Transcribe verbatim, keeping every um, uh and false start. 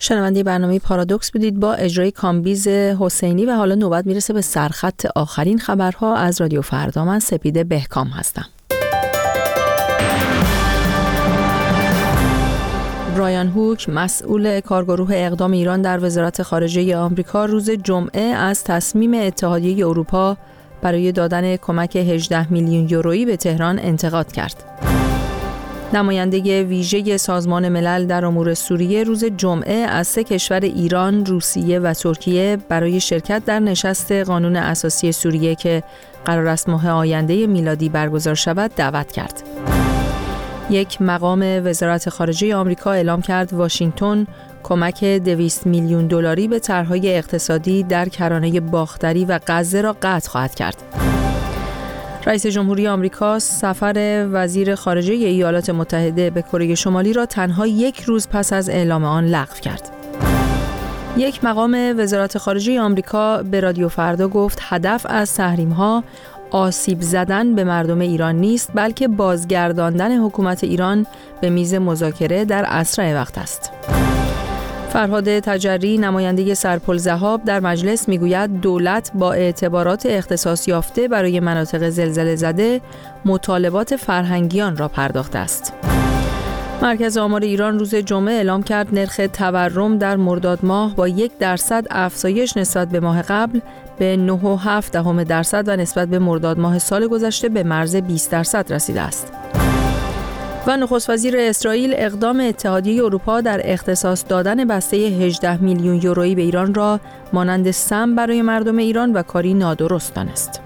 شنونده برنامه پارادوکس بودید با اجرای کامبیز حسینی و حالا نوبت میرسه به سرخط آخرین خبرها از رادیو فردا. من سپیده بهکام هستم. برایان هوک، مسئول کارگروه اقدام ایران در وزارت خارجه آمریکا، روز جمعه از تصمیم اتحادیه اروپا برای دادن کمک هجده میلیون یورویی به تهران انتقاد کرد. نماینده ویژه سازمان ملل در امور سوریه روز جمعه از سه کشور ایران، روسیه و ترکیه برای شرکت در نشست قانون اساسی سوریه که قرار است ماه آینده میلادی برگزار شود دعوت کرد. یک مقام وزارت خارجه آمریکا اعلام کرد واشنگتن کمک دویست میلیون دلاری به طرح‌های اقتصادی در کرانه باختری و غزه را قطع خواهد کرد. رئیس جمهوری آمریکا سفر وزیر خارجه ایالات متحده به کره شمالی را تنها یک روز پس از اعلام آن لغو کرد. یک مقام وزارت خارجه آمریکا به رادیو فردا گفت هدف از تحریم‌ها آسیب زدن به مردم ایران نیست، بلکه بازگرداندن حکومت ایران به میز مذاکره در اسرع وقت است. فرهاد تجری، نماینده سرپل ذهاب، در مجلس میگوید دولت با اعتبارات اختصاص یافته برای مناطق زلزله زده مطالبات فرهنگیان را پرداخته است. مرکز آمار ایران روز جمعه اعلام کرد نرخ تورم در مرداد ماه با یک درصد افزایش نسبت به ماه قبل به نه و هفت دهم درصد و نسبت به مرداد ماه سال گذشته به مرز بیست درصد رسیده است. و نخست وزیر اسرائیل اقدام اتحادیه اروپا در اختصاص دادن بسته هجده میلیون یورویی به ایران را مانند سم برای مردم ایران و کاری نادرست دانست.